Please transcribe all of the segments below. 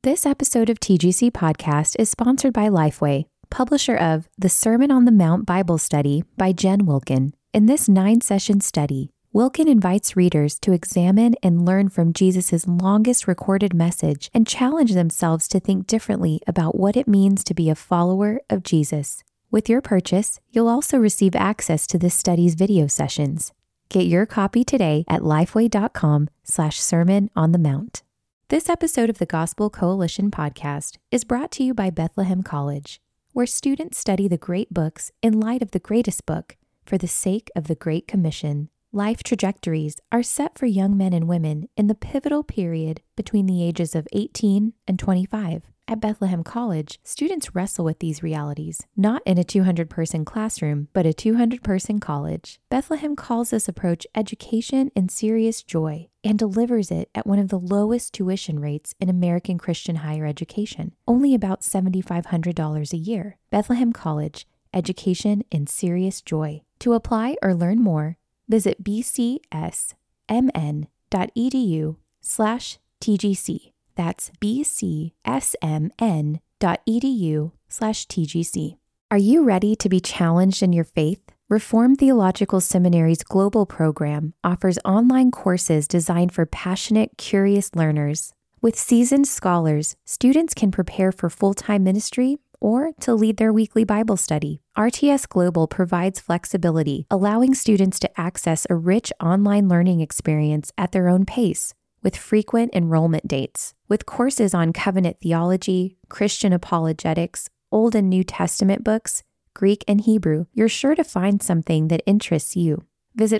This episode of TGC Podcast is sponsored by Lifeway, publisher of The Sermon on the Mount Bible Study by Jen Wilkin. In this 9-session study, Wilkin invites readers to examine and learn from Jesus' longest recorded message and challenge themselves to think differently about what it means to be a follower of Jesus. With your purchase, you'll also receive access to this study's video sessions. Get your copy today at lifeway.com/Sermon on the Mount. This episode of the Gospel Coalition podcast is brought to you by Bethlehem College, where students study the great books in light of the greatest book for the sake of the Great Commission. Life trajectories are set for young men and women in the pivotal period between the ages of 18 and 25. At Bethlehem College, students wrestle with these realities, not in a 200-person classroom, but a 200-person college. Bethlehem calls this approach education in serious joy and delivers it at one of the lowest tuition rates in American Christian higher education, only about $7,500 a year. Bethlehem College, education in serious joy. To apply or learn more, visit bcsmn.edu/TGC. That's bcsmn.edu/TGC. Are you ready to be challenged in your faith? Reformed Theological Seminary's global program offers online courses designed for passionate, curious learners. With seasoned scholars, students can prepare for full-time ministry or to lead their weekly Bible study. RTS Global provides flexibility, allowing students to access a rich online learning experience at their own pace, with frequent enrollment dates. With courses on covenant theology, Christian apologetics, Old and New Testament books, Greek and Hebrew, you're sure to find something that interests you. Visit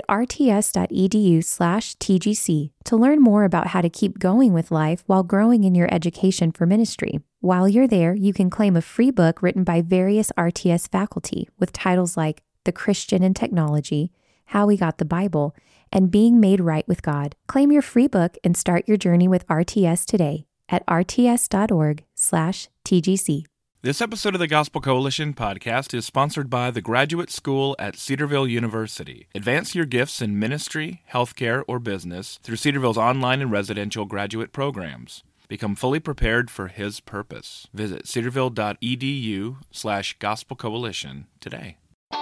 rts.edu/TGC to learn more about how to keep going with life while growing in your education for ministry. While you're there, you can claim a free book written by various RTS faculty with titles like The Christian in Technology, How We Got the Bible, and Being Made Right with God. Claim your free book and start your journey with RTS today at rts.org/TGC. This episode of the Gospel Coalition podcast is sponsored by the Graduate School at Cedarville University. Advance your gifts in ministry, healthcare, or business through Cedarville's online and residential graduate programs. Become fully prepared for His purpose. Visit cedarville.edu/Gospel Coalition today.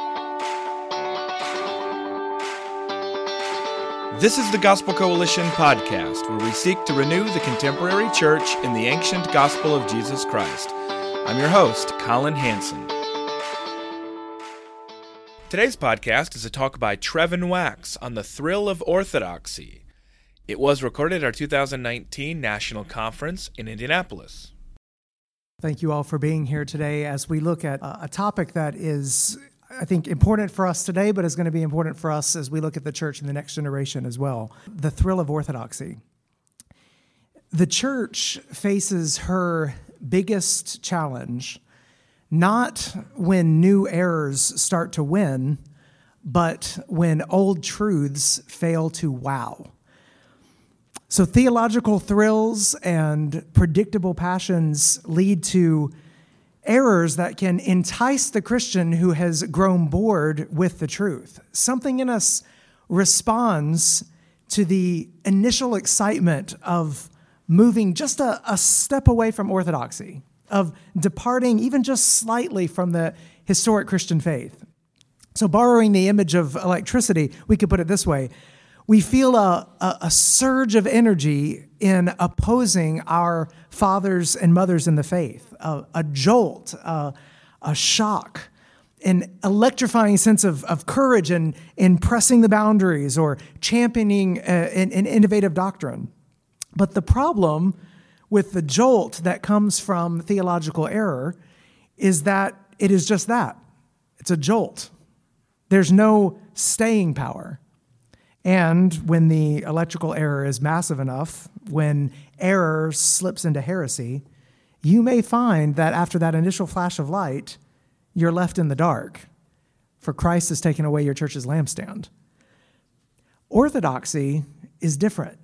This is the Gospel Coalition podcast, where we seek to renew the contemporary church in the ancient gospel of Jesus Christ. I'm your host, Colin Hansen. Today's podcast is a talk by Trevin Wax on the thrill of orthodoxy. It was recorded at our 2019 National Conference in Indianapolis. Thank you all for being here today as we look at a topic that is, I think, important for us today, but is going to be important for us as we look at the church in the next generation as well. The thrill of orthodoxy. The church faces her biggest challenge not when new errors start to win, but when old truths fail to wow. So theological thrills and predictable passions lead to errors that can entice the Christian who has grown bored with the truth. Something in us responds to the initial excitement of moving just a step away from orthodoxy, of departing even just slightly from the historic Christian faith. So borrowing the image of electricity, we could put it this way. We feel a surge of energy in opposing our fathers and mothers in the faith, a jolt, a shock, an electrifying sense of courage in pressing the boundaries or championing an innovative doctrine. But the problem with the jolt that comes from theological error is that it is just that. It's a jolt. There's no staying power. And when the electrical error is massive enough, when error slips into heresy, you may find that after that initial flash of light, you're left in the dark, for Christ has taken away your church's lampstand. Orthodoxy is different.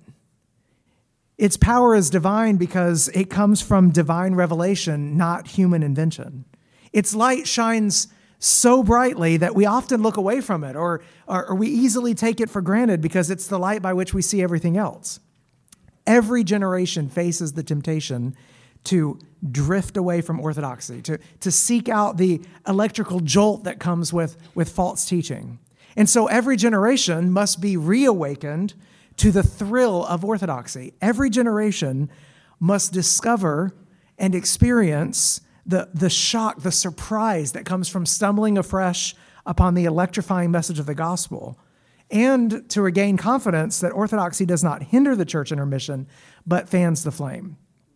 Its power is divine because it comes from divine revelation, not human invention. Its light shines so brightly that we often look away from it, or we easily take it for granted because it's the light by which we see everything else. Every generation faces the temptation to drift away from orthodoxy, to seek out the electrical jolt that comes with false teaching. And so every generation must be reawakened to the thrill of orthodoxy. Every generation must discover and experience the shock, the surprise that comes from stumbling afresh upon the electrifying message of the gospel, and to regain confidence that orthodoxy does not hinder the church in her mission, but fans the flame.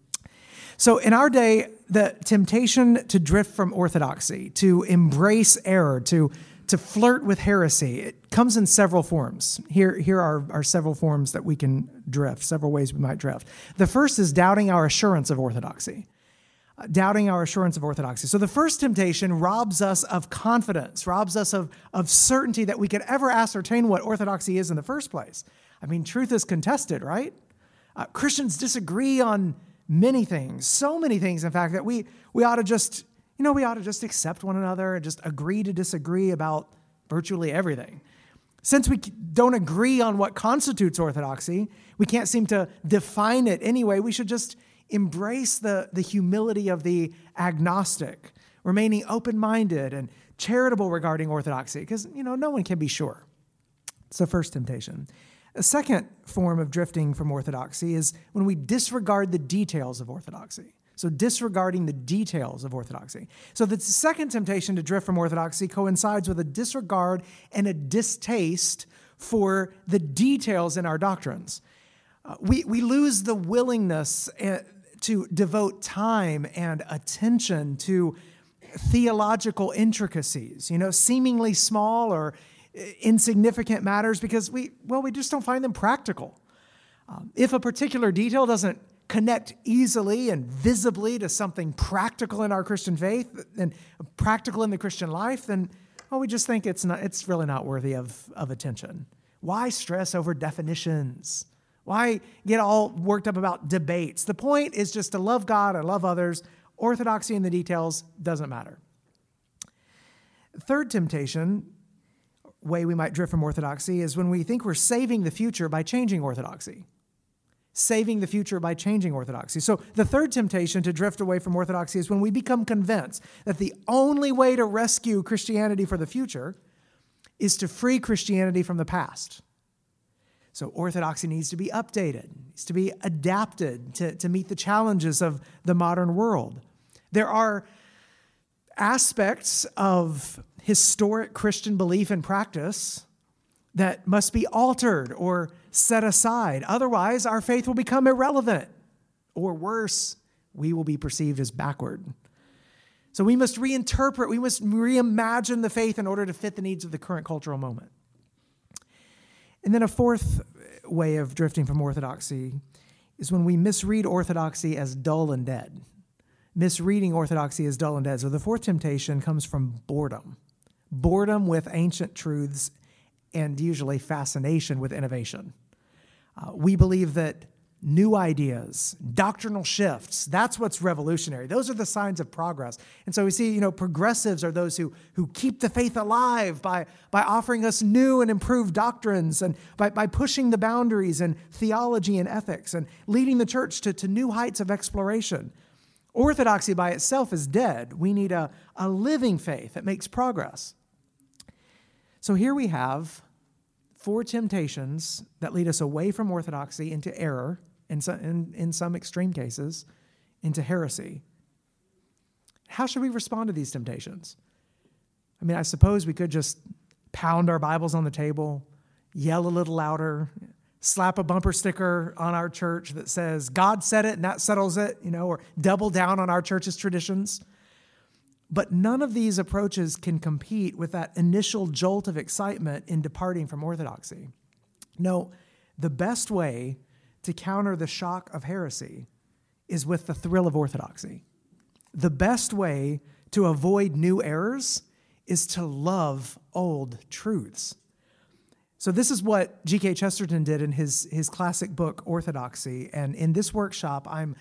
So in our day, the temptation to drift from orthodoxy, to embrace error, to flirt with heresy, it comes in several forms. Here are several forms that we can drift, several ways we might drift. The first is doubting our assurance of orthodoxy. Doubting our assurance of orthodoxy. So the first temptation robs us of confidence, robs us of certainty that we could ever ascertain what orthodoxy is in the first place. I mean, truth is contested, right? Christians disagree on many things, so many things, in fact, that we ought to just, we ought to just accept one another and just agree to disagree about virtually everything. Since we don't agree on what constitutes orthodoxy, we can't seem to define it anyway, we should just embrace the humility of the agnostic, remaining open-minded and charitable regarding orthodoxy, because, no one can be sure. It's the first temptation. A second form of drifting from orthodoxy is when we disregard the details of orthodoxy. So disregarding the details of orthodoxy. So the second temptation to drift from orthodoxy coincides with a disregard and a distaste for the details in our doctrines. We lose the willingness to devote time and attention to theological intricacies, seemingly small or insignificant matters, because we just don't find them practical. If a particular detail doesn't connect easily and visibly to something practical in our Christian faith and practical in the Christian life, then we just think it's really not worthy of attention. Why stress over definitions? Why get all worked up about debates? The point is just to love God and love others. Orthodoxy in the details doesn't matter. Third temptation, way we might drift from orthodoxy, is when we think we're saving the future by changing orthodoxy. Saving the future by changing orthodoxy. So the third temptation to drift away from orthodoxy is when we become convinced that the only way to rescue Christianity for the future is to free Christianity from the past. So orthodoxy needs to be updated, needs to be adapted to meet the challenges of the modern world. There are aspects of historic Christian belief and practice that must be altered or set aside. Otherwise, our faith will become irrelevant. Or worse, we will be perceived as backward. So we must reinterpret, we must reimagine the faith in order to fit the needs of the current cultural moment. And then a fourth way of drifting from orthodoxy is when we misread orthodoxy as dull and dead. Misreading orthodoxy as dull and dead. So the fourth temptation comes from boredom. Boredom with ancient truths and usually fascination with innovation. We believe that new ideas, doctrinal shifts, that's what's revolutionary. Those are the signs of progress. And so we see, progressives are those who keep the faith alive by offering us new and improved doctrines and by pushing the boundaries in theology and ethics and leading the church to new heights of exploration. Orthodoxy by itself is dead. We need a living faith that makes progress. So here we have 4 temptations that lead us away from orthodoxy into error, in some extreme cases, into heresy. How should we respond to these temptations? I mean, I suppose we could just pound our Bibles on the table, yell a little louder, slap a bumper sticker on our church that says, God said it and that settles it, or double down on our church's traditions. But none of these approaches can compete with that initial jolt of excitement in departing from orthodoxy. No, the best way to counter the shock of heresy is with the thrill of orthodoxy. The best way to avoid new errors is to love old truths. So this is what G.K. Chesterton did in his classic book, Orthodoxy. And in this workshop, I'm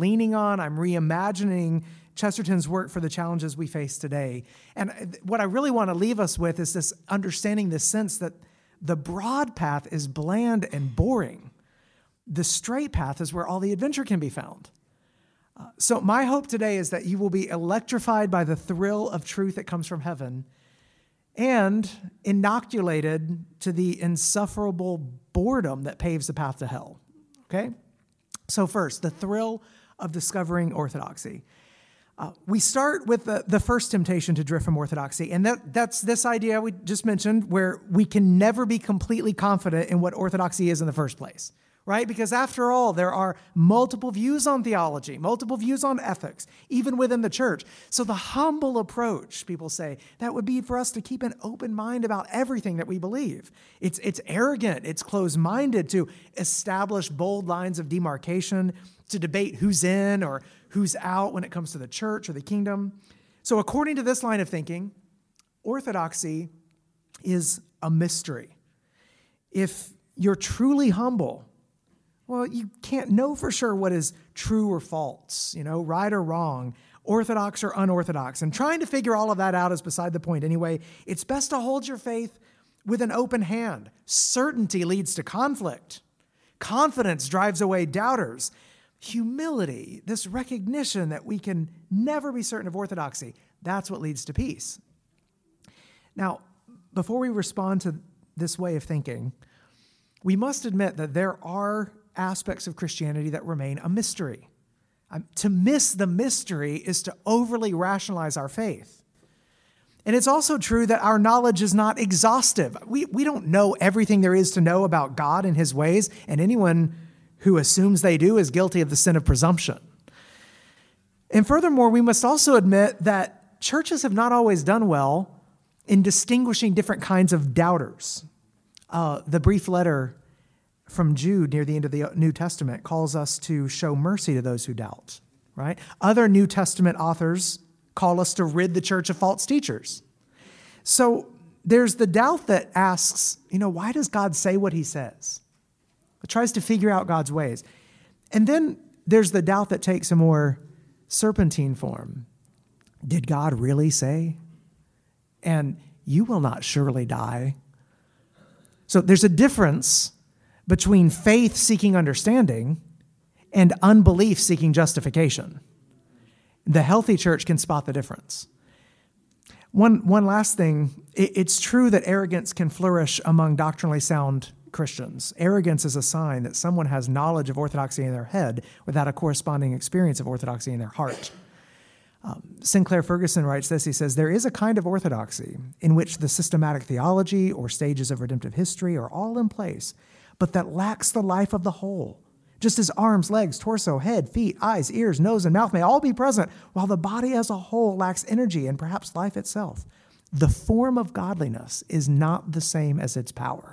reimagining Chesterton's work for the challenges we face today. And what I really want to leave us with is this understanding, this sense that the broad path is bland and boring. The straight path is where all the adventure can be found. So my hope today is that you will be electrified by the thrill of truth that comes from heaven and inoculated to the insufferable boredom that paves the path to hell. Okay? So first, the thrill of discovering orthodoxy. We start with the first temptation to drift from orthodoxy, and that's this idea we just mentioned where we can never be completely confident in what orthodoxy is in the first place, right? Because after all, there are multiple views on theology, multiple views on ethics, even within the church. So the humble approach, people say, that would be for us to keep an open mind about everything that we believe. It's arrogant, it's closed-minded to establish bold lines of demarcation, to debate who's in or who's out when it comes to the church or the kingdom. So according to this line of thinking, orthodoxy is a mystery. If you're truly humble, well, you can't know for sure what is true or false, right or wrong, orthodox or unorthodox. And trying to figure all of that out is beside the point anyway. It's best to hold your faith with an open hand. Certainty leads to conflict. Confidence drives away doubters. Humility, this recognition that we can never be certain of orthodoxy, that's what leads to peace. Now, before we respond to this way of thinking, we must admit that there are aspects of Christianity that remain a mystery. To miss the mystery is to overly rationalize our faith. And it's also true that our knowledge is not exhaustive. We don't know everything there is to know about God and his ways, and anyone who assumes they do is guilty of the sin of presumption. And furthermore, we must also admit that churches have not always done well in distinguishing different kinds of doubters. The brief letter from Jude near the end of the New Testament calls us to show mercy to those who doubt, right? Other New Testament authors call us to rid the church of false teachers. So there's the doubt that asks, why does God say what he says? It tries to figure out God's ways. And then there's the doubt that takes a more serpentine form. Did God really say? And you will not surely die. So there's a difference between faith seeking understanding and unbelief seeking justification. The healthy church can spot the difference. One last thing, it's true that arrogance can flourish among doctrinally sound Christians. Arrogance is a sign that someone has knowledge of orthodoxy in their head without a corresponding experience of orthodoxy in their heart. Sinclair Ferguson writes this. He says, there is a kind of orthodoxy in which the systematic theology or stages of redemptive history are all in place, but that lacks the life of the whole. Just as arms, legs, torso, head, feet, eyes, ears, nose, and mouth may all be present, while the body as a whole lacks energy and perhaps life itself. The form of godliness is not the same as its power.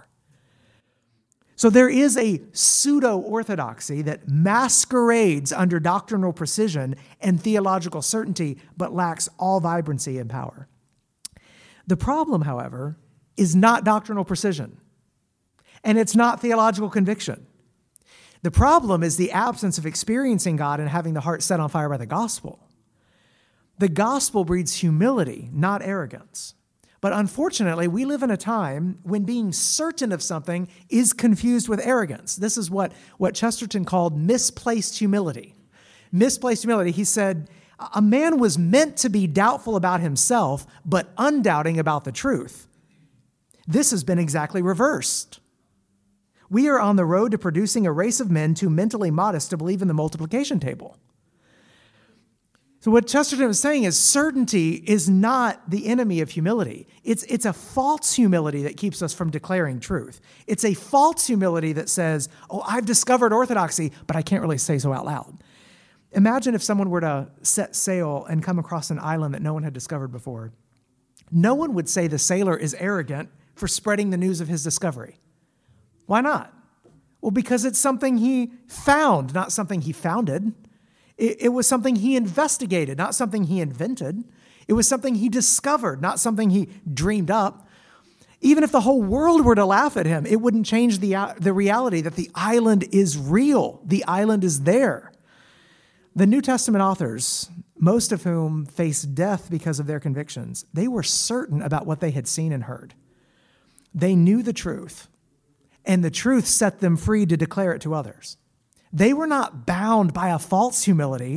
So there is a pseudo-orthodoxy that masquerades under doctrinal precision and theological certainty, but lacks all vibrancy and power. The problem, however, is not doctrinal precision, and it's not theological conviction. The problem is the absence of experiencing God and having the heart set on fire by the gospel. The gospel breeds humility, not arrogance. But unfortunately, we live in a time when being certain of something is confused with arrogance. This is what Chesterton called misplaced humility. Misplaced humility, he said, a man was meant to be doubtful about himself, but undoubting about the truth. This has been exactly reversed. We are on the road to producing a race of men too mentally modest to believe in the multiplication table. So what Chesterton was saying is certainty is not the enemy of humility. It's a false humility that keeps us from declaring truth. It's a false humility that says, I've discovered orthodoxy, but I can't really say so out loud. Imagine if someone were to set sail and come across an island that no one had discovered before. No one would say the sailor is arrogant for spreading the news of his discovery. Why not? Well, because it's something he found, not something he founded. It was something he investigated, not something he invented. It was something he discovered, not something he dreamed up. Even if the whole world were to laugh at him, it wouldn't change the reality that the island is real. The island is there. The New Testament authors, most of whom faced death because of their convictions, they were certain about what they had seen and heard. They knew the truth, and the truth set them free to declare it to others. They were not bound by a false humility,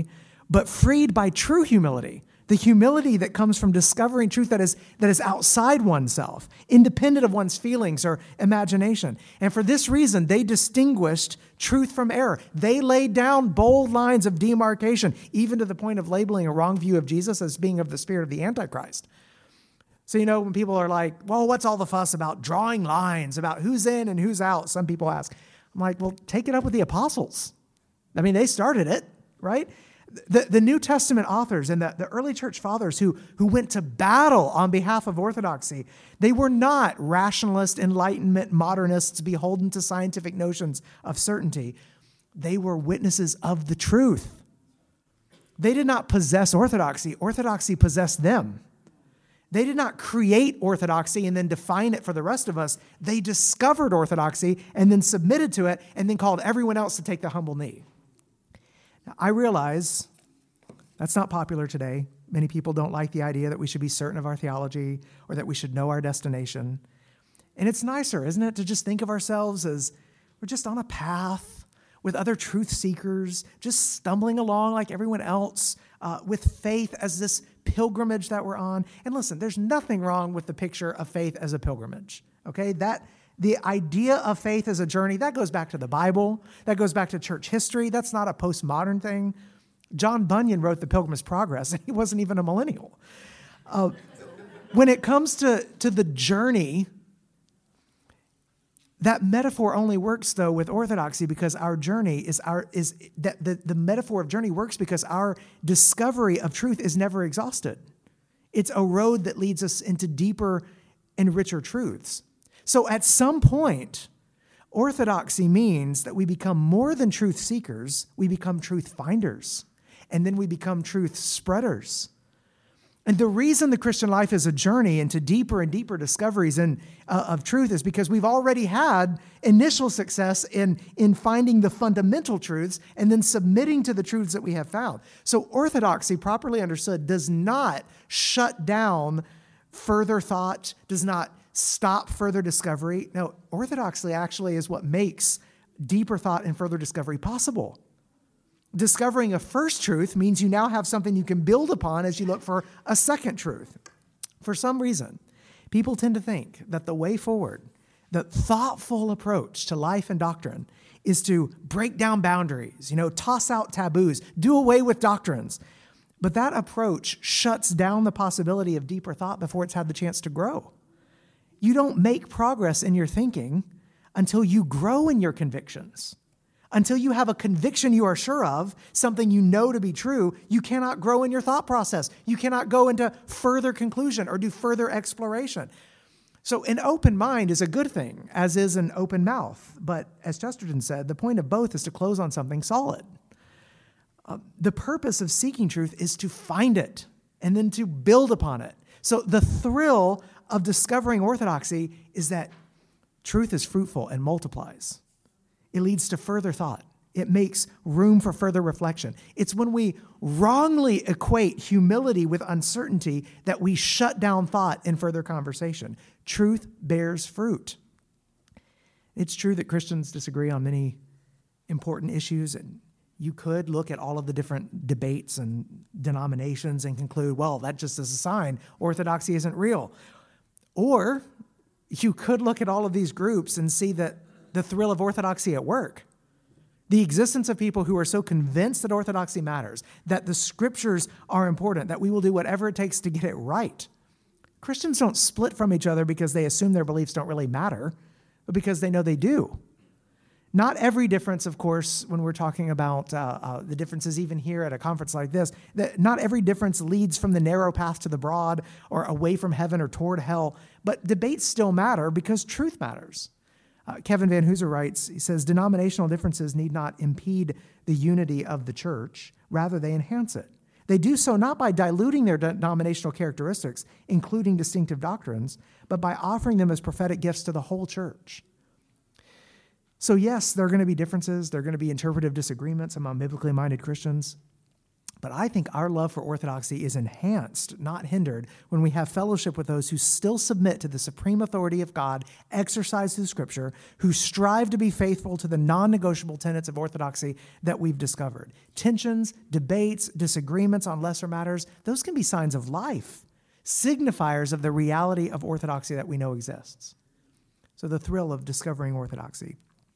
but freed by true humility, the humility that comes from discovering truth that is outside oneself, independent of one's feelings or imagination. And for this reason, they distinguished truth from error. They laid down bold lines of demarcation, even to the point of labeling a wrong view of Jesus as being of the spirit of the Antichrist. So, when people are like, well, what's all the fuss about drawing lines, about who's in and who's out? Some people ask. I'm like, well, take it up with the apostles. I mean, they started it, right? The New Testament authors and the early church fathers who went to battle on behalf of orthodoxy, they were not rationalist, enlightenment, modernists beholden to scientific notions of certainty. They were witnesses of the truth. They did not possess orthodoxy. Orthodoxy possessed them. They did not create orthodoxy and then define it for the rest of us. They discovered orthodoxy and then submitted to it and then called everyone else to take the humble knee. I realize that's not popular today. Many people don't like the idea that we should be certain of our theology or that we should know our destination. And it's nicer, isn't it, to just think of ourselves as we're just on a path with other truth seekers, just stumbling along like everyone else, with faith as this pilgrimage that we're on. And listen, there's nothing wrong with the picture of faith as a pilgrimage, okay? The idea of faith as a journey, that goes back to the Bible. That goes back to church history. That's not a postmodern thing. John Bunyan wrote The Pilgrim's Progress, and he wasn't even a millennial. When it comes to the journey, that metaphor only works, though, with orthodoxy because our journey the metaphor of journey works because our discovery of truth is never exhausted. It's a road that leads us into deeper and richer truths. So at some point, orthodoxy means that we become more than truth seekers, we become truth finders, and then we become truth spreaders. And the reason the Christian life is a journey into deeper and deeper discoveries of truth is because we've already had initial success in finding the fundamental truths and then submitting to the truths that we have found. So orthodoxy, properly understood, does not shut down further thought, does not stop further discovery. No, orthodoxy actually is what makes deeper thought and further discovery possible. Discovering a first truth means you now have something you can build upon as you look for a second truth. For some reason, people tend to think that the way forward, the thoughtful approach to life and doctrine, is to break down boundaries, toss out taboos, do away with doctrines. But that approach shuts down the possibility of deeper thought before it's had the chance to grow. You don't make progress in your thinking until you grow in your convictions. Until you have a conviction you are sure of, something you know to be true, you cannot grow in your thought process. You cannot go into further conclusion or do further exploration. So an open mind is a good thing, as is an open mouth. But as Chesterton said, the point of both is to close on something solid. The purpose of seeking truth is to find it and then to build upon it. So the thrill of discovering orthodoxy is that truth is fruitful and multiplies. It leads to further thought. It makes room for further reflection. It's when we wrongly equate humility with uncertainty that we shut down thought and further conversation. Truth bears fruit. It's true that Christians disagree on many important issues, and you could look at all of the different debates and denominations and conclude, well, that just is a sign orthodoxy isn't real. Or you could look at all of these groups and see that the thrill of orthodoxy at work, the existence of people who are so convinced that orthodoxy matters, that the scriptures are important, that we will do whatever it takes to get it right. Christians don't split from each other because they assume their beliefs don't really matter, but because they know they do. Not every difference, of course, when we're talking about the differences even here at a conference like this, not every difference leads from the narrow path to the broad or away from heaven or toward hell, but debates still matter because truth matters. Kevin Van Hooser writes, he says, denominational differences need not impede the unity of the church. Rather, they enhance it. They do so not by diluting their denominational characteristics, including distinctive doctrines, but by offering them as prophetic gifts to the whole church. So yes, there are going to be differences. There are going to be interpretive disagreements among biblically minded Christians. But I think our love for orthodoxy is enhanced, not hindered, when we have fellowship with those who still submit to the supreme authority of God exercised through Scripture, who strive to be faithful to the non-negotiable tenets of orthodoxy that we've discovered. Tensions, debates, disagreements on lesser matters, those can be signs of life, signifiers of the reality of orthodoxy that we know exists. So the thrill of discovering orthodoxy.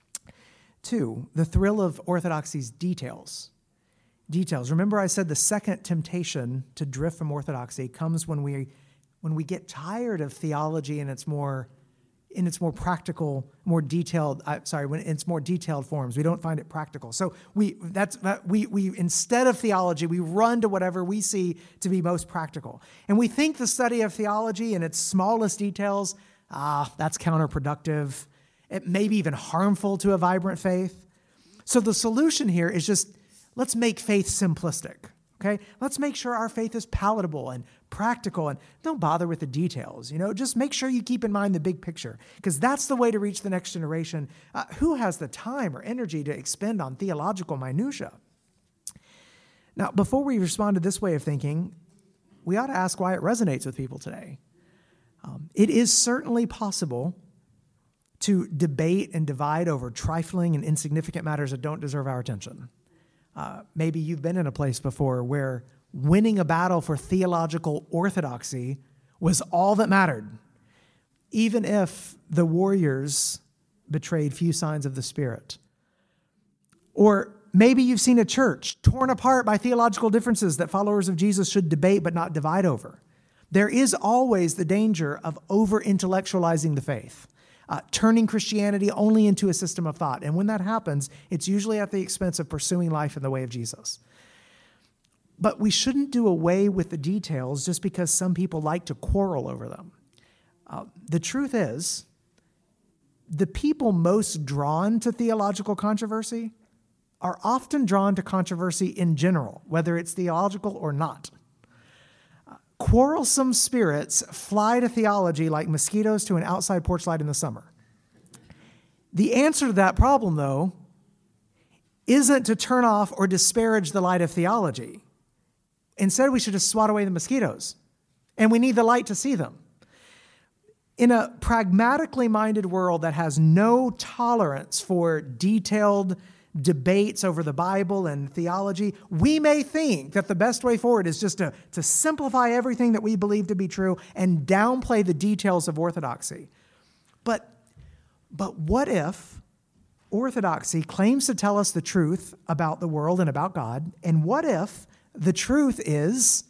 2, the thrill of orthodoxy's details. Details. Remember I said the second temptation to drift from orthodoxy comes when we get tired of theology in its more practical, more detailed, when it's more detailed forms. We don't find it practical. So we instead of theology, we run to whatever we see to be most practical. And we think the study of theology in its smallest details, that's counterproductive. It may be even harmful to a vibrant faith. So the solution here is just, let's make faith simplistic, okay? Let's make sure our faith is palatable and practical, and don't bother with the details, Just make sure you keep in mind the big picture, because that's the way to reach the next generation. Who has the time or energy to expend on theological minutia? Now, before we respond to this way of thinking, we ought to ask why it resonates with people today. It is certainly possible to debate and divide over trifling and insignificant matters that don't deserve our attention. Maybe you've been in a place before where winning a battle for theological orthodoxy was all that mattered, even if the warriors betrayed few signs of the Spirit. Or maybe you've seen a church torn apart by theological differences that followers of Jesus should debate but not divide over. There is always the danger of over-intellectualizing the faith. Turning Christianity only into a system of thought. And when that happens, it's usually at the expense of pursuing life in the way of Jesus. But we shouldn't do away with the details just because some people like to quarrel over them. The truth is, the people most drawn to theological controversy are often drawn to controversy in general, whether it's theological or not. Quarrelsome spirits fly to theology like mosquitoes to an outside porch light in the summer. The answer to that problem, though, isn't to turn off or disparage the light of theology. Instead, we should just swat away the mosquitoes, and we need the light to see them. In a pragmatically minded world that has no tolerance for detailed debates over the Bible and theology, we may think that the best way forward is just to simplify everything that we believe to be true and downplay the details of orthodoxy. But what if orthodoxy claims to tell us the truth about the world and about God, and what if the truth is,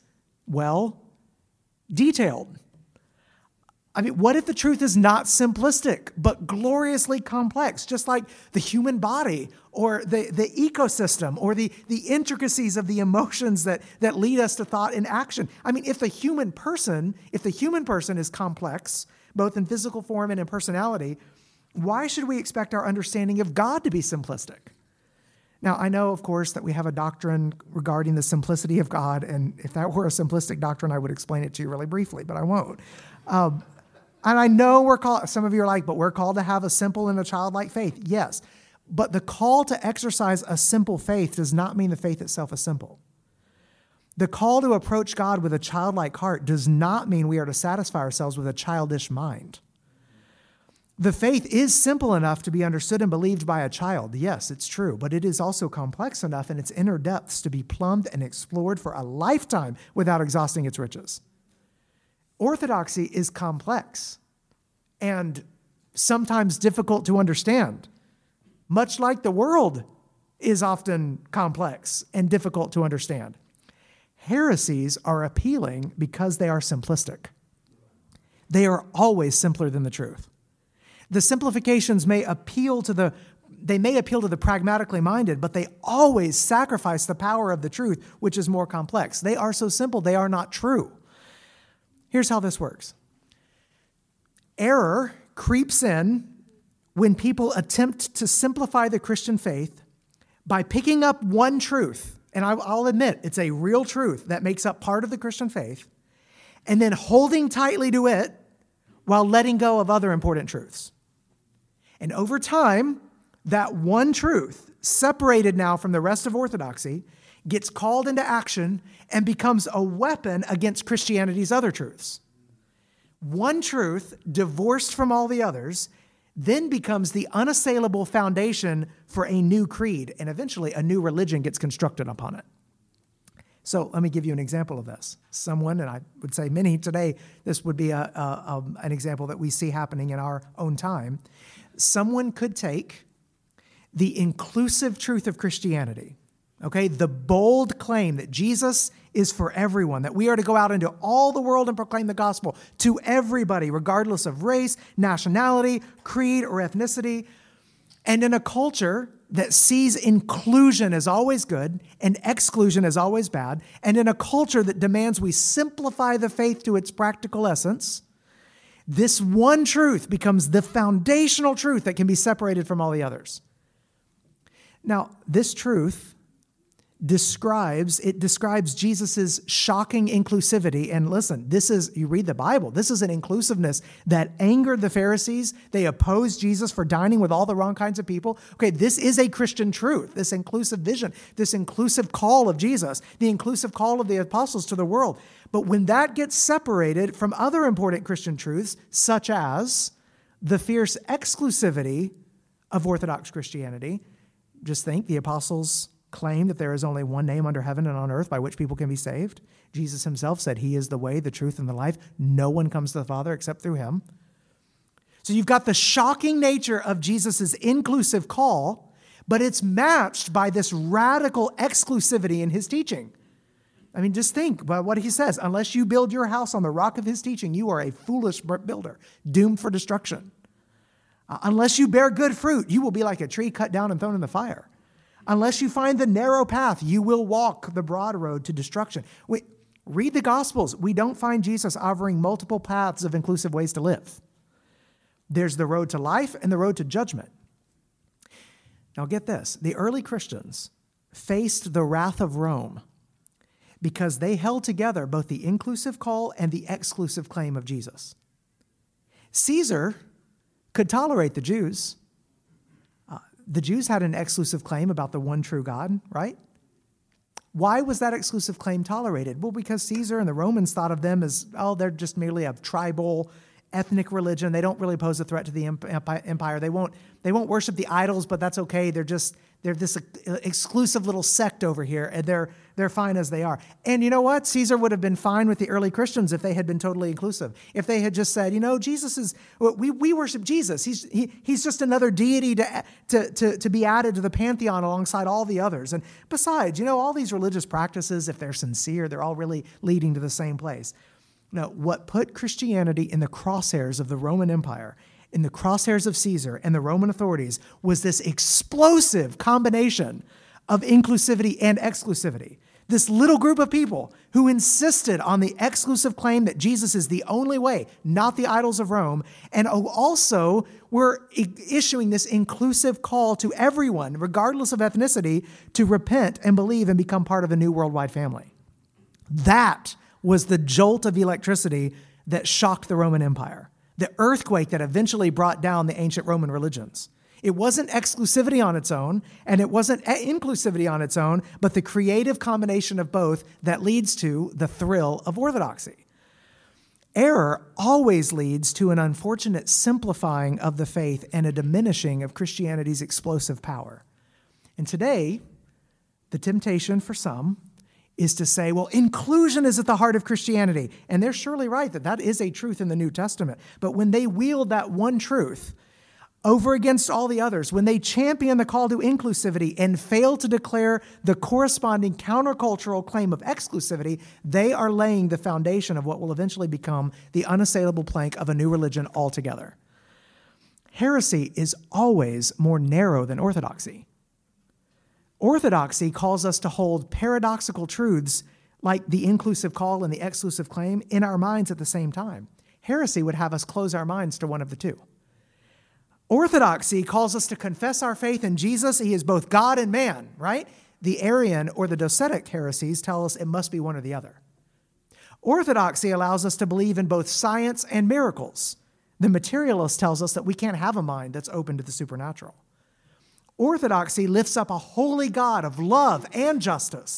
detailed? What if the truth is not simplistic, but gloriously complex, just like the human body or the ecosystem or the intricacies of the emotions that lead us to thought and action? If the human person is complex, both in physical form and in personality, why should we expect our understanding of God to be simplistic? Now, I know, of course, that we have a doctrine regarding the simplicity of God, and if that were a simplistic doctrine, I would explain it to you really briefly, but I won't. And I know some of you are like, but we're called to have a simple and a childlike faith. Yes, but the call to exercise a simple faith does not mean the faith itself is simple. The call to approach God with a childlike heart does not mean we are to satisfy ourselves with a childish mind. The faith is simple enough to be understood and believed by a child. Yes, it's true, but it is also complex enough in its inner depths to be plumbed and explored for a lifetime without exhausting its riches. Orthodoxy is complex and sometimes difficult to understand, much like the world is often complex and difficult to understand. Heresies are appealing because they are simplistic. They are always simpler than the truth. The simplifications may appeal to the pragmatically minded, but they always sacrifice the power of the truth, which is more complex. They are so simple, they are not true. Here's how this works. Error creeps in when people attempt to simplify the Christian faith by picking up one truth, and I'll admit it's a real truth that makes up part of the Christian faith, and then holding tightly to it while letting go of other important truths. And over time, that one truth, separated now from the rest of orthodoxy, gets called into action and becomes a weapon against Christianity's other truths. One truth, divorced from all the others, then becomes the unassailable foundation for a new creed, and eventually a new religion gets constructed upon it. So let me give you an example of this. Someone, and I would say many today, this would be an example that we see happening in our own time. Someone could take the inclusive truth of Christianity, okay, the bold claim that Jesus is for everyone, that we are to go out into all the world and proclaim the gospel to everybody, regardless of race, nationality, creed, or ethnicity. And in a culture that sees inclusion as always good and exclusion as always bad, and in a culture that demands we simplify the faith to its practical essence, this one truth becomes the foundational truth that can be separated from all the others. Now, this truth describes Jesus' shocking inclusivity. And listen, you read the Bible, this is an inclusiveness that angered the Pharisees. They opposed Jesus for dining with all the wrong kinds of people. Okay, this is a Christian truth, this inclusive vision, this inclusive call of Jesus, the inclusive call of the apostles to the world. But when that gets separated from other important Christian truths, such as the fierce exclusivity of Orthodox Christianity, just think the apostles claim that there is only one name under heaven and on earth by which people can be saved. Jesus himself said he is the way, the truth, and the life. No one comes to the Father except through him. So you've got the shocking nature of Jesus' inclusive call, but it's matched by this radical exclusivity in his teaching. I mean, just think about what he says. Unless you build your house on the rock of his teaching, you are a foolish builder, doomed for destruction. Unless you bear good fruit, you will be like a tree cut down and thrown in the fire. Unless you find the narrow path, you will walk the broad road to destruction. Read the Gospels. We don't find Jesus offering multiple paths of inclusive ways to live. There's the road to life and the road to judgment. Now get this. The early Christians faced the wrath of Rome because they held together both the inclusive call and the exclusive claim of Jesus. Caesar could tolerate the Jews. The Jews had an exclusive claim about the one true God, right? Why was that exclusive claim tolerated? Well, because Caesar and the Romans thought of them as, they're just merely a tribal, ethnic religion. They don't really pose a threat to the empire. They won't worship the idols, but that's okay. They're this exclusive little sect over here, and they're fine as they are. And you know what? Caesar would have been fine with the early Christians if they had been totally inclusive. If they had just said, Jesus is, we worship Jesus. He's just another deity to be added to the pantheon alongside all the others. And besides, all these religious practices, if they're sincere, they're all really leading to the same place. No, what put Christianity in the crosshairs of the Roman Empire, in the crosshairs of Caesar and the Roman authorities, was this explosive combination of inclusivity and exclusivity. This little group of people who insisted on the exclusive claim that Jesus is the only way, not the idols of Rome, and also were issuing this inclusive call to everyone, regardless of ethnicity, to repent and believe and become part of a new worldwide family. That was the jolt of electricity that shocked the Roman Empire. The earthquake that eventually brought down the ancient Roman religions. It wasn't exclusivity on its own, and it wasn't inclusivity on its own, but the creative combination of both that leads to the thrill of orthodoxy. Error always leads to an unfortunate simplifying of the faith and a diminishing of Christianity's explosive power. And today, the temptation for some is to say, well, inclusion is at the heart of Christianity. And they're surely right that is a truth in the New Testament. But when they wield that one truth over against all the others, when they champion the call to inclusivity and fail to declare the corresponding countercultural claim of exclusivity, they are laying the foundation of what will eventually become the unassailable plank of a new religion altogether. Heresy is always more narrow than orthodoxy. Orthodoxy calls us to hold paradoxical truths like the inclusive call and the exclusive claim in our minds at the same time. Heresy would have us close our minds to one of the two. Orthodoxy calls us to confess our faith in Jesus. He is both God and man, right? The Arian or the Docetic heresies tell us it must be one or the other. Orthodoxy allows us to believe in both science and miracles. The materialist tells us that we can't have a mind that's open to the supernatural. Orthodoxy lifts up a holy God of love and justice,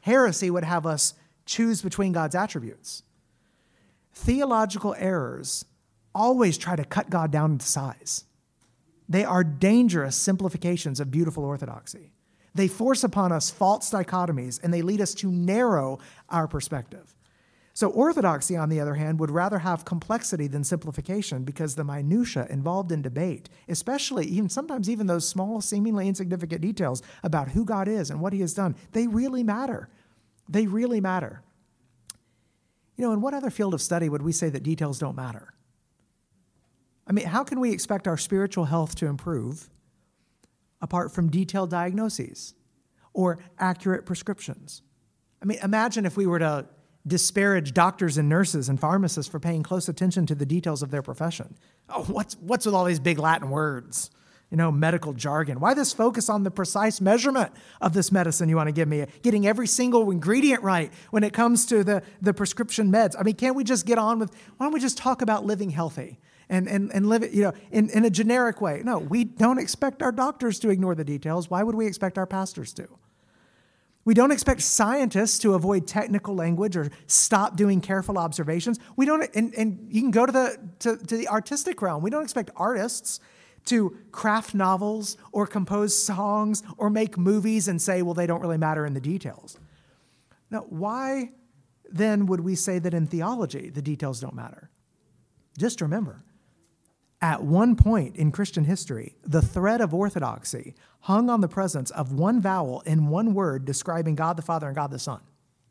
Heresy would have us choose between God's attributes. Theological errors always try to cut God down into size. They are dangerous simplifications of beautiful orthodoxy. They force upon us false dichotomies, and they lead us to narrow our perspective. So orthodoxy, on the other hand, would rather have complexity than simplification, because the minutia involved in debate, especially sometimes even those small, seemingly insignificant details about who God is and what he has done, they really matter. They really matter. In what other field of study would we say that details don't matter? How can we expect our spiritual health to improve apart from detailed diagnoses or accurate prescriptions? Imagine if we were to disparage doctors and nurses and pharmacists for paying close attention to the details of their profession. Oh, what's with all these big Latin words? Medical jargon. Why this focus on the precise measurement of this medicine you want to give me? Getting every single ingredient right when it comes to the prescription meds. Can't we just get on with, why don't we just talk about living healthy and live it, in a generic way? No, we don't expect our doctors to ignore the details. Why would we expect our pastors to? We don't expect scientists to avoid technical language or stop doing careful observations. We don't, and you can go to the artistic realm. We don't expect artists to craft novels or compose songs or make movies and say, well, they don't really matter in the details. Now, why then would we say that in theology the details don't matter? Just remember, at one point in Christian history, the thread of orthodoxy hung on the presence of one vowel in one word describing God the Father and God the Son.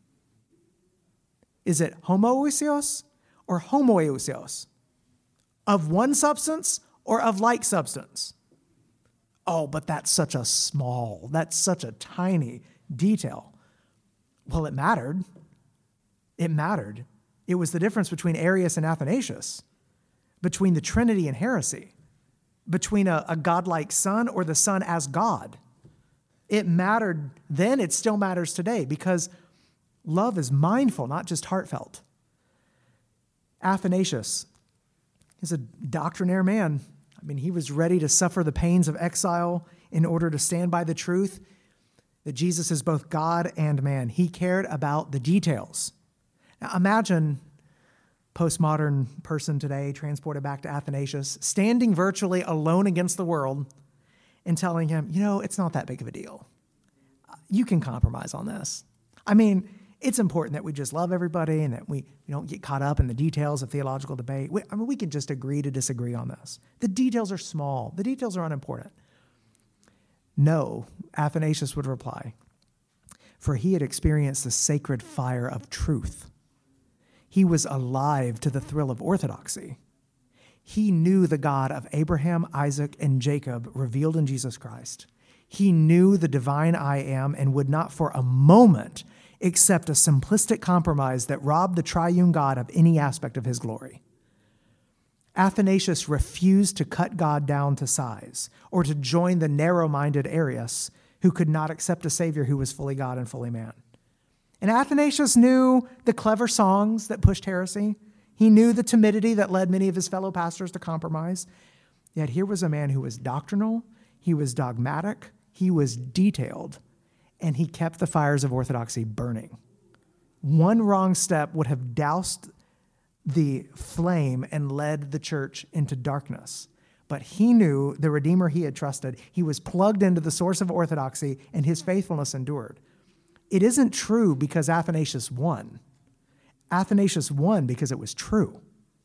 Is it homoousios or homoousios? Of one substance or of like substance? Oh, but that's such a tiny detail. Well, it mattered. It mattered. It was the difference between Arius and Athanasius, between the Trinity and heresy, between a godlike Son or the Son as God. It mattered then, it still matters today, because love is mindful, not just heartfelt. Athanasius is a doctrinaire man. He was ready to suffer the pains of exile in order to stand by the truth that Jesus is both God and man. He cared about the details. Now imagine postmodern person today transported back to Athanasius, standing virtually alone against the world and telling him, it's not that big of a deal. You can compromise on this. It's important that we just love everybody and that we don't get caught up in the details of theological debate. We can just agree to disagree on this. The details are small. The details are unimportant. No, Athanasius would reply, for he had experienced the sacred fire of truth. He was alive to the thrill of orthodoxy. He knew the God of Abraham, Isaac, and Jacob revealed in Jesus Christ. He knew the divine I am and would not for a moment accept a simplistic compromise that robbed the triune God of any aspect of his glory. Athanasius refused to cut God down to size or to join the narrow-minded Arius who could not accept a Savior who was fully God and fully man. And Athanasius knew the clever songs that pushed heresy. He knew the timidity that led many of his fellow pastors to compromise. Yet here was a man who was doctrinal, he was dogmatic, he was detailed, and he kept the fires of orthodoxy burning. One wrong step would have doused the flame and led the church into darkness. But he knew the Redeemer he had trusted. He was plugged into the source of orthodoxy, and his faithfulness endured. It isn't true because Athanasius won. Athanasius won because it was true.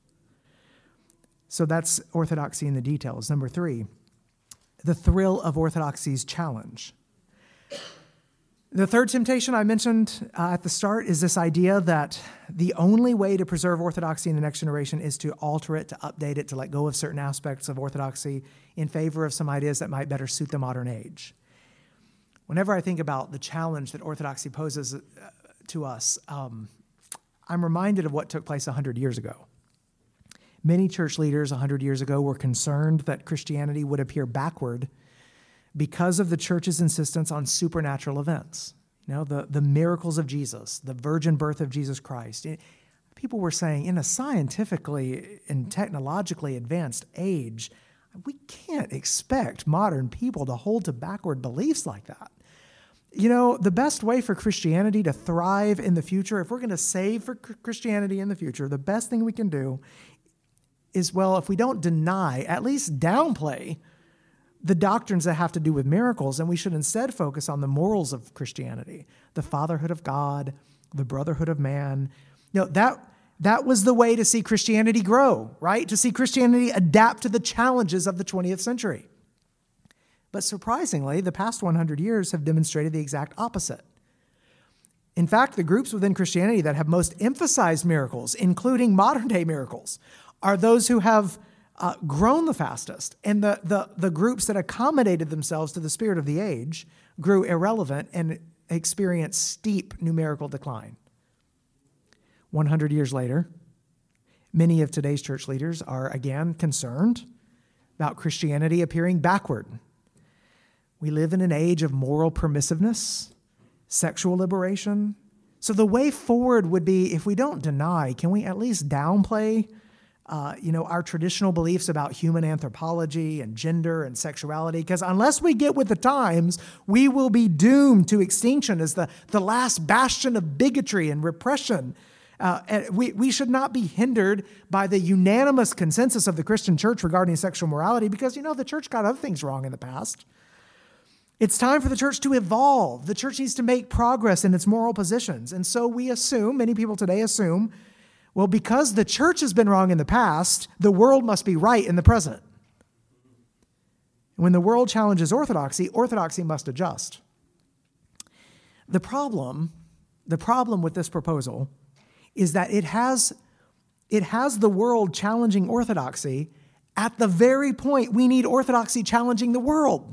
So that's orthodoxy in the details. Number 3, the thrill of orthodoxy's challenge. The third temptation I mentioned at the start is this idea that the only way to preserve orthodoxy in the next generation is to alter it, to update it, to let go of certain aspects of orthodoxy in favor of some ideas that might better suit the modern age. Whenever I think about the challenge that orthodoxy poses to us, I'm reminded of what took place 100 years ago. Many church leaders 100 years ago were concerned that Christianity would appear backward because of the church's insistence on supernatural events. The miracles of Jesus, the virgin birth of Jesus Christ. People were saying, in a scientifically and technologically advanced age, we can't expect modern people to hold to backward beliefs like that. The best way for Christianity to thrive in the future, if we're going to save for Christianity in the future, the best thing we can do is, if we don't deny, at least downplay the doctrines that have to do with miracles, and we should instead focus on the morals of Christianity, the fatherhood of God, the brotherhood of man. That was the way to see Christianity grow, right? To see Christianity adapt to the challenges of the 20th century. But surprisingly, the past 100 years have demonstrated the exact opposite. In fact, the groups within Christianity that have most emphasized miracles, including modern-day miracles, are those who have grown the fastest. And the groups that accommodated themselves to the spirit of the age grew irrelevant and experienced steep numerical decline. 100 years later, many of today's church leaders are again concerned about Christianity appearing backward. We live in an age of moral permissiveness, sexual liberation. So the way forward would be, if we don't deny, can we at least downplay our traditional beliefs about human anthropology and gender and sexuality? Because unless we get with the times, we will be doomed to extinction as the last bastion of bigotry and repression. And we should not be hindered by the unanimous consensus of the Christian church regarding sexual morality, because, the church got other things wrong in the past. It's time for the church to evolve. The church needs to make progress in its moral positions. And so many people today assume, because the church has been wrong in the past, the world must be right in the present. When the world challenges orthodoxy, orthodoxy must adjust. The problem with this proposal is that it has the world challenging orthodoxy at the very point we need orthodoxy challenging the world.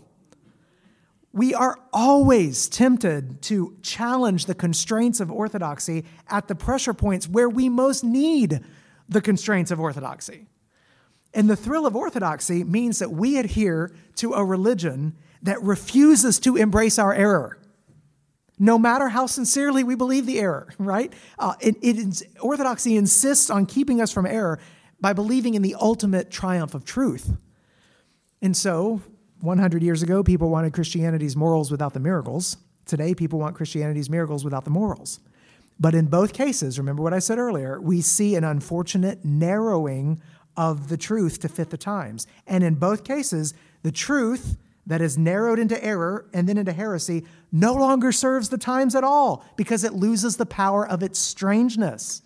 We are always tempted to challenge the constraints of orthodoxy at the pressure points where we most need the constraints of orthodoxy. And the thrill of orthodoxy means that we adhere to a religion that refuses to embrace our error, no matter how sincerely we believe the error, right? Orthodoxy insists on keeping us from error by believing in the ultimate triumph of truth. And so, 100 years ago, people wanted Christianity's morals without the miracles. Today, people want Christianity's miracles without the morals. But in both cases, remember what I said earlier, we see an unfortunate narrowing of the truth to fit the times. And in both cases, the truth that is narrowed into error and then into heresy no longer serves the times at all, because it loses the power of its strangeness.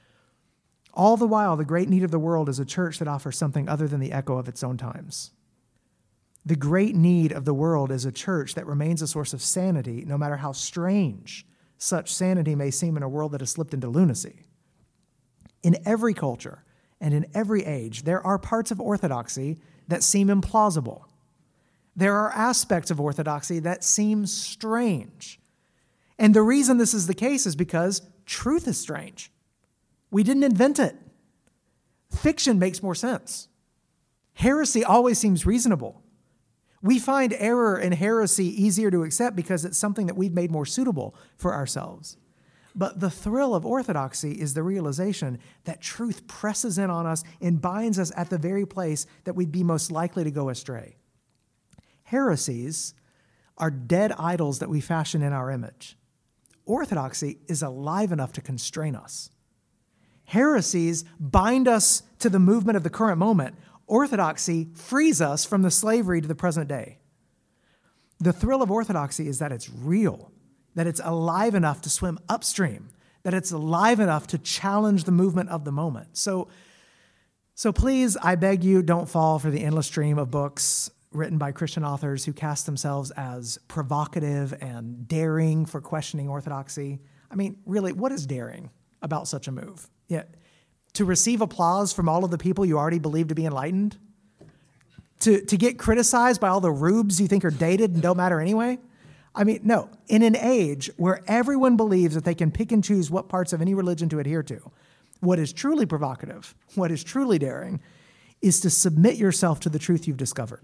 All the while, the great need of the world is a church that offers something other than the echo of its own times. The great need of the world is a church that remains a source of sanity, no matter how strange such sanity may seem in a world that has slipped into lunacy. In every culture and in every age, there are parts of orthodoxy that seem implausible. There are aspects of orthodoxy that seem strange. And the reason this is the case is because truth is strange. We didn't invent it. Fiction makes more sense. Heresy always seems reasonable. We find error and heresy easier to accept because it's something that we've made more suitable for ourselves. But the thrill of orthodoxy is the realization that truth presses in on us and binds us at the very place that we'd be most likely to go astray. Heresies are dead idols that we fashion in our image. Orthodoxy is alive enough to constrain us. Heresies bind us to the movement of the current moment. Orthodoxy frees us from the slavery to the present day. The thrill of orthodoxy is that it's real, that it's alive enough to swim upstream, that it's alive enough to challenge the movement of the moment. So please, I beg you, don't fall for the endless stream of books written by Christian authors who cast themselves as provocative and daring for questioning orthodoxy. I mean, really, what is daring about such a move? Yeah, to receive applause from all of the people you already believe to be enlightened? To get criticized by all the rubes you think are dated and don't matter anyway? I mean, no. In an age where everyone believes that they can pick and choose what parts of any religion to adhere to, what is truly provocative, what is truly daring, is to submit yourself to the truth you've discovered.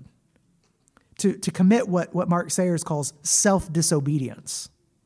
To commit what Mark Sayers calls self-disobedience.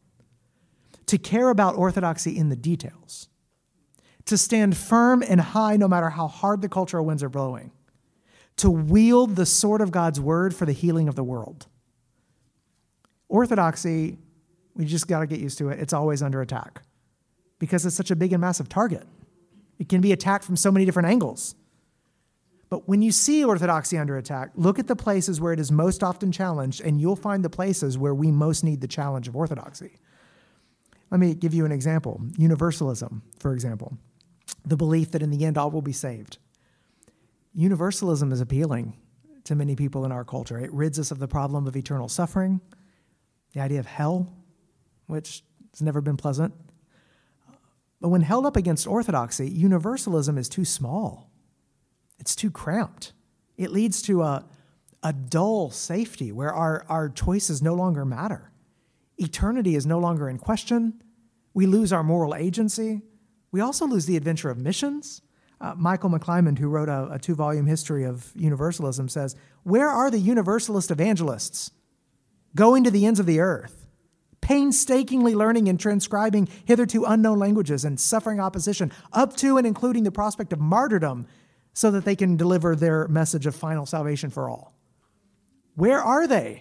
To care about orthodoxy in the details. To stand firm and high no matter how hard the cultural winds are blowing. To wield the sword of God's word for the healing of the world. Orthodoxy We just got to get used to it. It's always under attack because it's such a big and massive target. It can be attacked from so many different angles. But when you see orthodoxy under attack, look at the places where it is most often challenged, and you'll find the places where we most need the challenge of orthodoxy. Let me give you an example. Universalism, for example. The belief that in the end all will be saved. Universalism is appealing to many people in our culture. It rids us of the problem of eternal suffering, the idea of hell, which has never been pleasant. But when held up against orthodoxy, universalism is too small. It's too cramped. It leads to a dull safety where our choices no longer matter. Eternity is no longer in question. We lose our moral agency. We also lose the adventure of missions. Michael McClymond, who wrote a 2-volume history of universalism, says, "Where are the universalist evangelists? Going to the ends of the earth, painstakingly learning and transcribing hitherto unknown languages and suffering opposition, up to and including the prospect of martyrdom, so that they can deliver their message of final salvation for all." Where are they?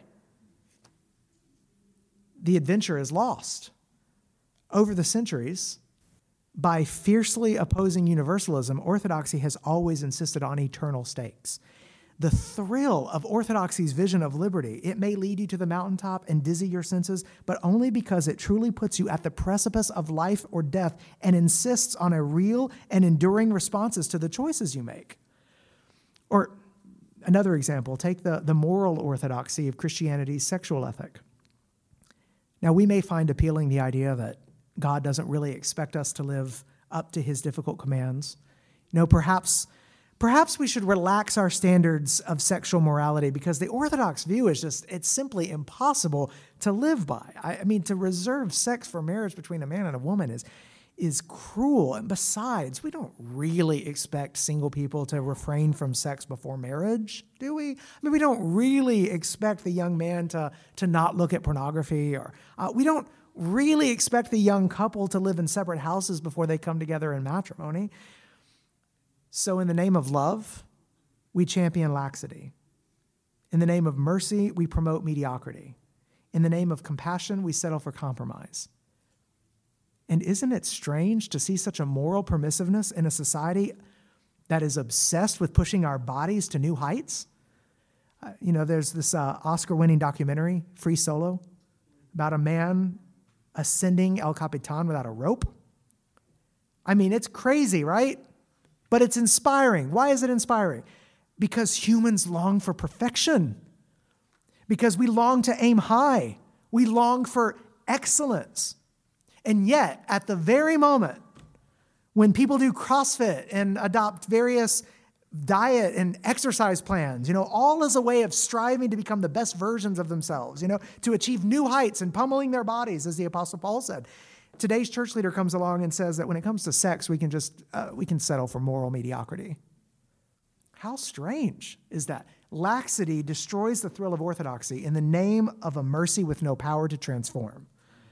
The adventure is lost. Over the centuries, by fiercely opposing universalism, orthodoxy has always insisted on eternal stakes. The thrill of orthodoxy's vision of liberty, it may lead you to the mountaintop and dizzy your senses, but only because it truly puts you at the precipice of life or death and insists on a real and enduring responses to the choices you make. Or another example, take the moral orthodoxy of Christianity's sexual ethic. Now, we may find appealing the idea that God doesn't really expect us to live up to his difficult commands. Perhaps we should relax our standards of sexual morality because the orthodox view is it's simply impossible to live by. I mean, to reserve sex for marriage between a man and a woman is cruel. And besides, we don't really expect single people to refrain from sex before marriage, do we? I mean, we don't really expect the young man to not look at pornography, or we don't really expect the young couple to live in separate houses before they come together in matrimony. So in the name of love, we champion laxity. In the name of mercy, we promote mediocrity. In the name of compassion, we settle for compromise. And isn't it strange to see such a moral permissiveness in a society that is obsessed with pushing our bodies to new heights? There's this Oscar-winning documentary, Free Solo, about a man ascending El Capitan without a rope. I mean, it's crazy, right? But it's inspiring. Why is it inspiring? Because humans long for perfection. Because we long to aim high. We long for excellence. And yet, at the very moment when people do CrossFit and adopt various diet and exercise plans, all as a way of striving to become the best versions of themselves, to achieve new heights and pummeling their bodies, as the Apostle Paul said. Today's church leader comes along and says that when it comes to sex, we can settle for moral mediocrity. How strange is that? Laxity destroys the thrill of orthodoxy in the name of a mercy with no power to transform.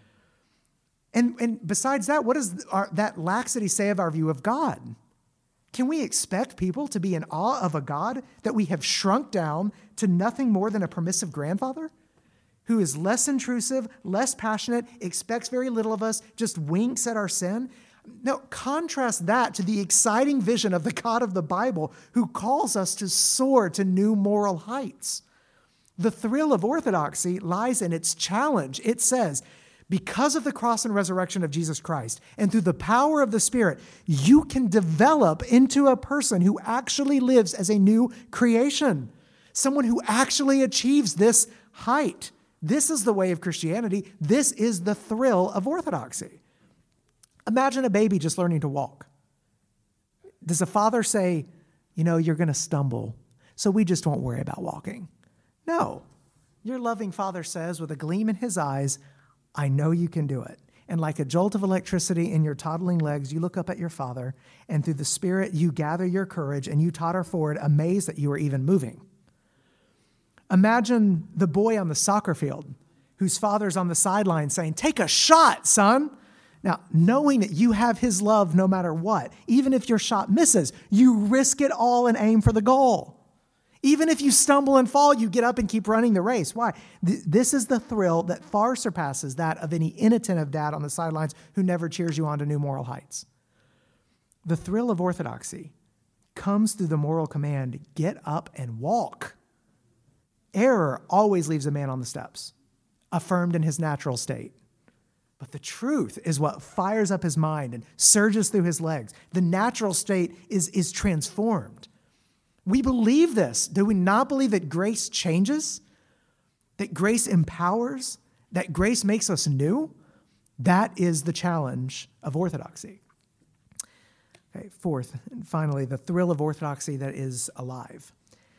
And besides that, what does that laxity say of our view of God? Can we expect people to be in awe of a God that we have shrunk down to nothing more than a permissive grandfather who is less intrusive, less passionate, expects very little of us, just winks at our sin? Now, contrast that to the exciting vision of the God of the Bible who calls us to soar to new moral heights. The thrill of orthodoxy lies in its challenge. It says, because of the cross and resurrection of Jesus Christ and through the power of the Spirit, you can develop into a person who actually lives as a new creation, someone who actually achieves this height. This is the way of Christianity. This is the thrill of orthodoxy. Imagine a baby just learning to walk. Does a father say, you're going to stumble, so we just won't worry about walking? No. Your loving father says with a gleam in his eyes, I know you can do it. And like a jolt of electricity in your toddling legs, you look up at your father, and through the Spirit, you gather your courage and you totter forward, amazed that you are even moving. Imagine the boy on the soccer field whose father's on the sideline saying, take a shot, son. Now, knowing that you have his love no matter what, even if your shot misses, you risk it all and aim for the goal. Even if you stumble and fall, you get up and keep running the race. Why? This is the thrill that far surpasses that of any inattentive dad on the sidelines who never cheers you on to new moral heights. The thrill of orthodoxy comes through the moral command, get up and walk. Error always leaves a man on the steps, affirmed in his natural state. But the truth is what fires up his mind and surges through his legs. The natural state is transformed. We believe this. Do we not believe that grace changes? That grace empowers? That grace makes us new? That is the challenge of orthodoxy. Okay, fourth, and finally, the thrill of orthodoxy that is alive.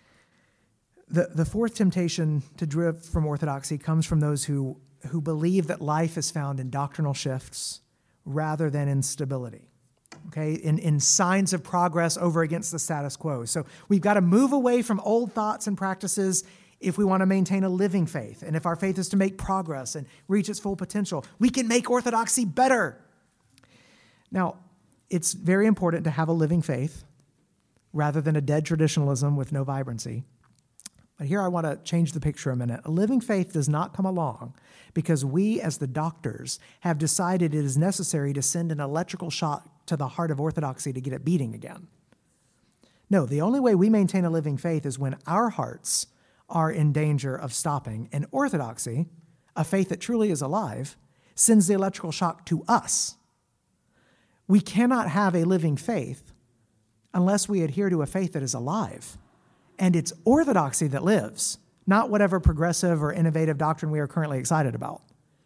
The fourth temptation to drift from orthodoxy comes from those who believe that life is found in doctrinal shifts rather than in stability. Okay, in signs of progress over against the status quo. So we've got to move away from old thoughts and practices if we want to maintain a living faith. And if our faith is to make progress and reach its full potential, we can make orthodoxy better. Now, it's very important to have a living faith rather than a dead traditionalism with no vibrancy. But here I want to change the picture a minute. A living faith does not come along because we as the doctors have decided it is necessary to send an electrical shock to the heart of orthodoxy to get it beating again. No, the only way we maintain a living faith is when our hearts are in danger of stopping. And orthodoxy, a faith that truly is alive, sends the electrical shock to us. We cannot have a living faith unless we adhere to a faith that is alive. And it's orthodoxy that lives, not whatever progressive or innovative doctrine we are currently excited about.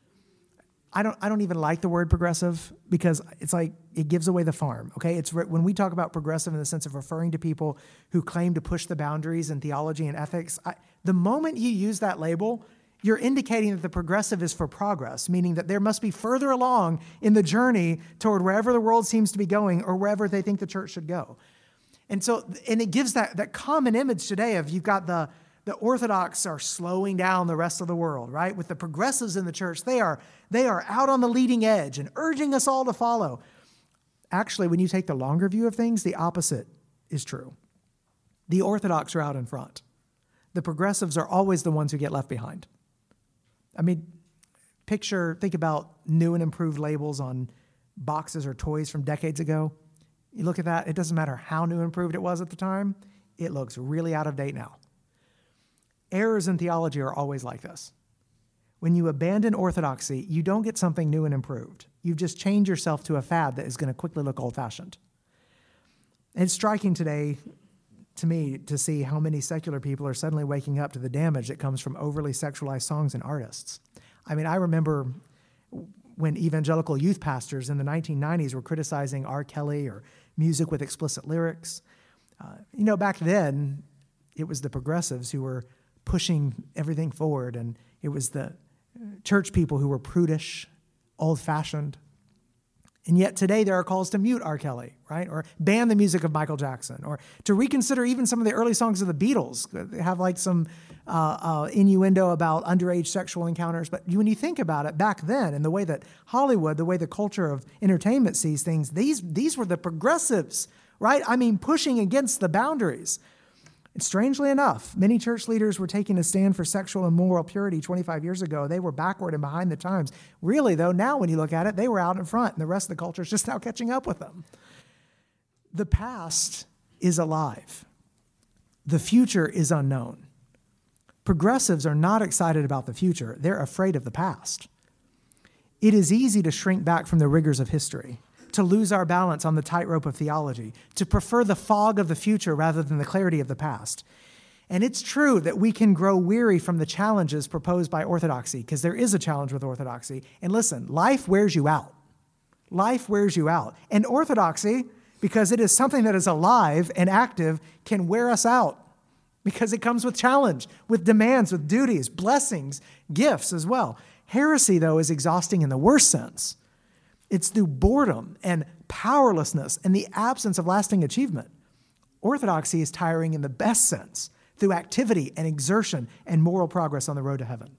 I don't even like the word progressive because it's like it gives away the farm, okay? It's when we talk about progressive in the sense of referring to people who claim to push the boundaries in theology and ethics, the moment you use that label, you're indicating that the progressive is for progress, meaning that there must be further along in the journey toward wherever the world seems to be going or wherever they think the church should go. And it gives that common image today of you've got the Orthodox are slowing down the rest of the world, right? With the progressives in the church, they are out on the leading edge and urging us all to follow. Actually, when you take the longer view of things, the opposite is true. The Orthodox are out in front. The progressives are always the ones who get left behind. I mean, think about new and improved labels on boxes or toys from decades ago. You look at that, it doesn't matter how new and improved it was at the time, it looks really out of date now. Errors in theology are always like this. When you abandon orthodoxy, you don't get something new and improved. You've just changed yourself to a fad that is going to quickly look old-fashioned. It's striking today, to me, to see how many secular people are suddenly waking up to the damage that comes from overly sexualized songs and artists. I mean, I remember when evangelical youth pastors in the 1990s were criticizing R. Kelly or music with explicit lyrics. Back then, it was the progressives who were pushing everything forward, and it was the church people who were prudish, old-fashioned. And yet today there are calls to mute R. Kelly, right? Or ban the music of Michael Jackson, or to reconsider even some of the early songs of the Beatles. They have like some innuendo about underage sexual encounters. But when you think about it, back then, and the way that Hollywood, the way the culture of entertainment sees things, these were the progressives, right? I mean, pushing against the boundaries. And strangely enough, many church leaders were taking a stand for sexual and moral purity 25 years ago. They were backward and behind the times. Really, though, now when you look at it, they were out in front, and the rest of the culture is just now catching up with them. The past is alive. The future is unknown. Progressives are not excited about the future. They're afraid of the past. It is easy to shrink back from the rigors of history, to lose our balance on the tightrope of theology, to prefer the fog of the future rather than the clarity of the past. And it's true that we can grow weary from the challenges proposed by orthodoxy, because there is a challenge with orthodoxy. And listen, life wears you out. Life wears you out. And orthodoxy, because it is something that is alive and active, can wear us out, because it comes with challenge, with demands, with duties, blessings, gifts as well. Heresy, though, is exhausting in the worst sense. It's through boredom and powerlessness and the absence of lasting achievement. Orthodoxy is tiring in the best sense, through activity and exertion and moral progress on the road to heaven.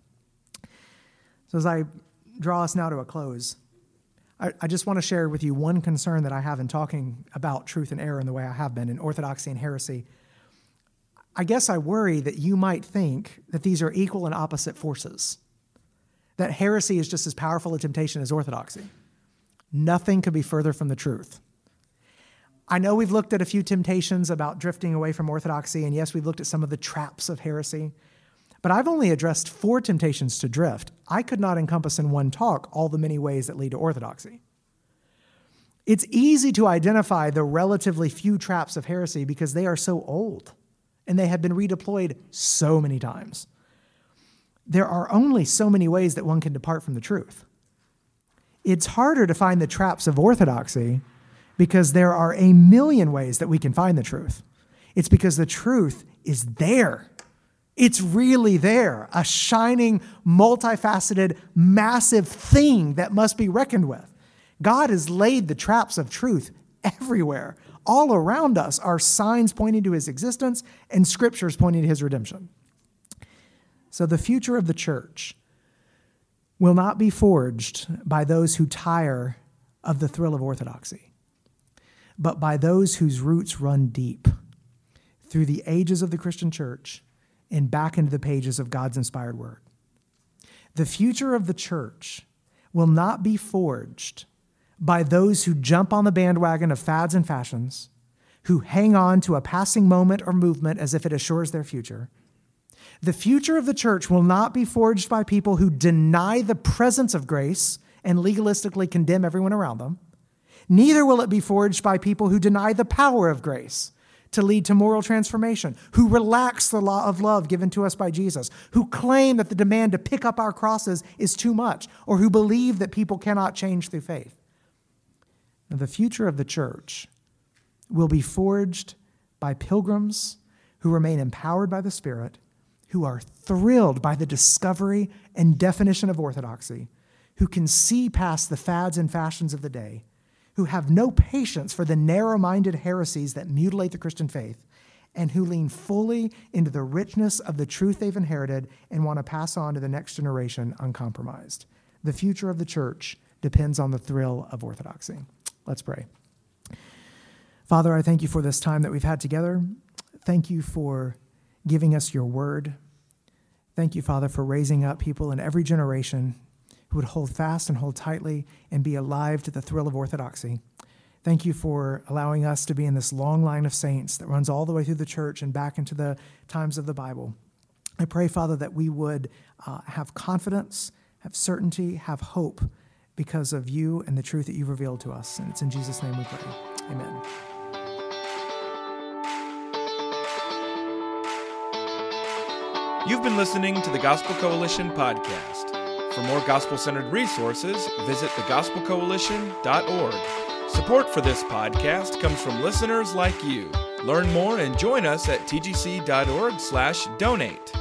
So as I draw us now to a close, I just want to share with you one concern that I have in talking about truth and error in the way I have been in orthodoxy and heresy. I guess I worry that you might think that these are equal and opposite forces, that heresy is just as powerful a temptation as orthodoxy. Nothing could be further from the truth. I know we've looked at a few temptations about drifting away from orthodoxy, and yes, we've looked at some of the traps of heresy, but I've only addressed 4 temptations to drift. I could not encompass in one talk all the many ways that lead to orthodoxy. It's easy to identify the relatively few traps of heresy because they are so old and they have been redeployed so many times. There are only so many ways that one can depart from the truth. It's harder to find the traps of orthodoxy because there are a million ways that we can find the truth. It's because the truth is there. It's really there, a shining, multifaceted, massive thing that must be reckoned with. God has laid the traps of truth everywhere. All around us are signs pointing to his existence and scriptures pointing to his redemption. So the future of the church will not be forged by those who tire of the thrill of orthodoxy, but by those whose roots run deep through the ages of the Christian church and back into the pages of God's inspired word. The future of the church will not be forged by those who jump on the bandwagon of fads and fashions, who hang on to a passing moment or movement as if it assures their future. The future of the church will not be forged by people who deny the presence of grace and legalistically condemn everyone around them. Neither will it be forged by people who deny the power of grace to lead to moral transformation, who relax the law of love given to us by Jesus, who claim that the demand to pick up our crosses is too much, or who believe that people cannot change through faith. Now, the future of the church will be forged by pilgrims who remain empowered by the Spirit, who are thrilled by the discovery and definition of orthodoxy, who can see past the fads and fashions of the day, who have no patience for the narrow-minded heresies that mutilate the Christian faith, and who lean fully into the richness of the truth they've inherited and want to pass on to the next generation uncompromised. The future of the church depends on the thrill of orthodoxy. Let's pray. Father, I thank you for this time that we've had together. Thank you for giving us your word. Thank you, Father, for raising up people in every generation who would hold fast and hold tightly and be alive to the thrill of orthodoxy. Thank you for allowing us to be in this long line of saints that runs all the way through the church and back into the times of the Bible. I pray, Father, that we would have confidence, have certainty, have hope because of you and the truth that you've revealed to us. And it's in Jesus' name we pray. Amen. You've been listening to the Gospel Coalition podcast. For more gospel-centered resources, visit thegospelcoalition.org. Support for this podcast comes from listeners like you. Learn more and join us at tgc.org/donate.